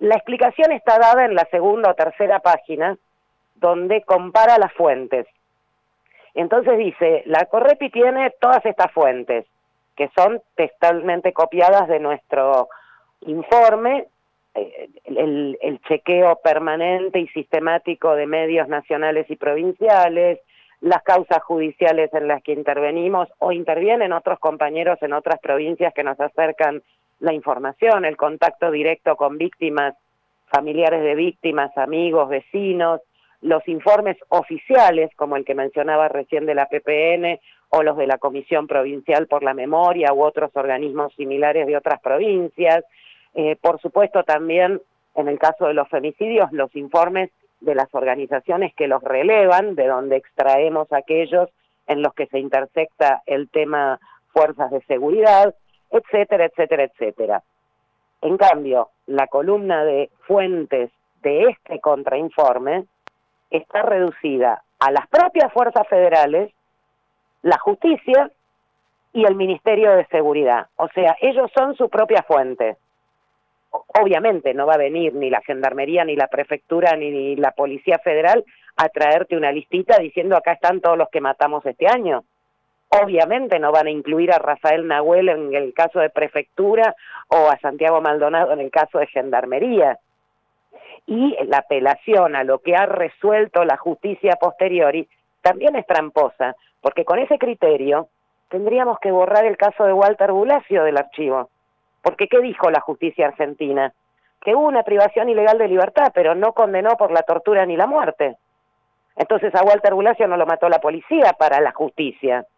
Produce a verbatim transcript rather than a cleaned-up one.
La explicación está dada en la segunda o tercera página, donde compara las fuentes. Entonces dice, la Correpi tiene todas estas fuentes, que son textualmente copiadas de nuestro informe, eh, el, el chequeo permanente y sistemático de medios nacionales y provinciales, las causas judiciales en las que intervenimos o intervienen otros compañeros en otras provincias que nos acercan la información, el contacto directo con víctimas, familiares de víctimas, amigos, vecinos, los informes oficiales, como el que mencionaba recién de la P P N, o los de la Comisión Provincial por la Memoria, u otros organismos similares de otras provincias. Eh, por supuesto también, en el caso de los femicidios, los informes de las organizaciones que los relevan, de donde extraemos aquellos en los que se intersecta el tema fuerzas de seguridad, etcétera, etcétera, etcétera. En cambio, la columna de fuentes de este contrainforme está reducida a las propias fuerzas federales, la justicia y el Ministerio de Seguridad. O sea, ellos son su propia fuente. Obviamente no va a venir ni la Gendarmería, ni la Prefectura, ni la Policía Federal a traerte una listita diciendo acá están todos los que matamos este año. Obviamente no van a incluir a Rafael Nahuel en el caso de Prefectura o a Santiago Maldonado en el caso de Gendarmería. Y la apelación a lo que ha resuelto la justicia a posteriori también es tramposa, porque con ese criterio tendríamos que borrar el caso de Walter Bulacio del archivo. Porque ¿qué dijo la justicia argentina? Que hubo una privación ilegal de libertad, pero no condenó por la tortura ni la muerte. Entonces a Walter Bulacio no lo mató la policía para la justicia.